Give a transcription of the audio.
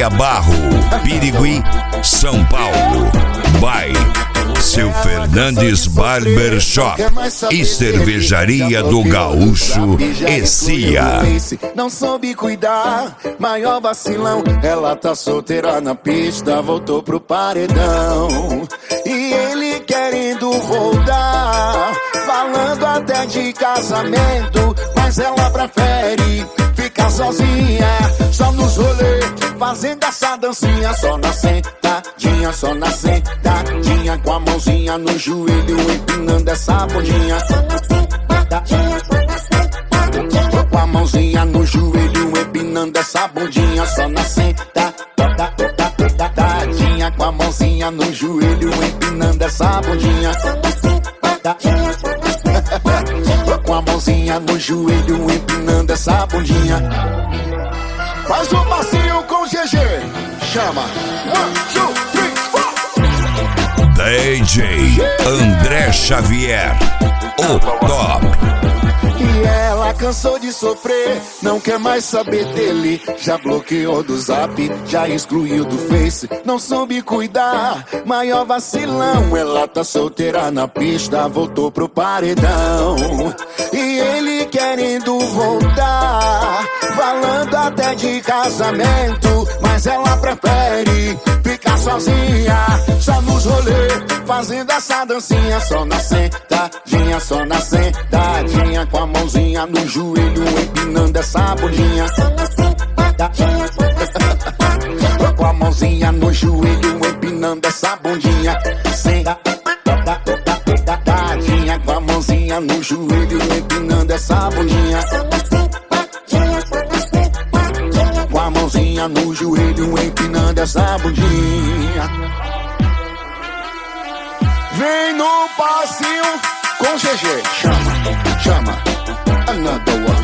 Barro, Pirigui, São Paulo. By Seu Fernandes Barbershop e Cervejaria do Gaúcho e Cia. Não soube cuidar, maior vacilão. Ela tá solteira na pista, voltou pro paredão. E ele querendo voltar, falando até de casamento, mas ela prefere ficar sozinha, só nos rolês, fazendo essa dancinha, só na sentadinha, só na sentadinha, com a mãozinha no joelho, empinando essa bundinha. Só na sentadinha, só na sentadinha, com a mãozinha no joelho, empinando essa bundinha. Só na sentadinha, com a mãozinha no joelho, empinando essa bundinha. Só na sentadinha, só na sentadinha, com a mãozinha no joelho, empinando essa bundinha. Faz um passinho com o GG. Chama. 1, 2, 3, 4. DJ André Xavier, o top. E ela cansou de sofrer, não quer mais saber dele. Já bloqueou do Zap, já excluiu do Face. Não soube cuidar, maior vacilão. Ela tá solteira na pista, voltou pro paredão. E ele querendo voltar, falando até de casamento, mas ela prefere ficar sozinha, só nos rolês, fazendo essa dancinha. Só na sentadinha, só na sentadinha, com a mãozinha no joelho, empinando essa bundinha. Só na sentadinha, só na sentadinha, com a mãozinha no joelho, empinando essa bundinha. Sentadinha, com a mãozinha no joelho, empinando essa bundinha. Só na sentadinha, só na sentadinha, com a mãozinha no joelho, empinando essa bundinha. Vem no passinho com GG. Chama, chama. Another one.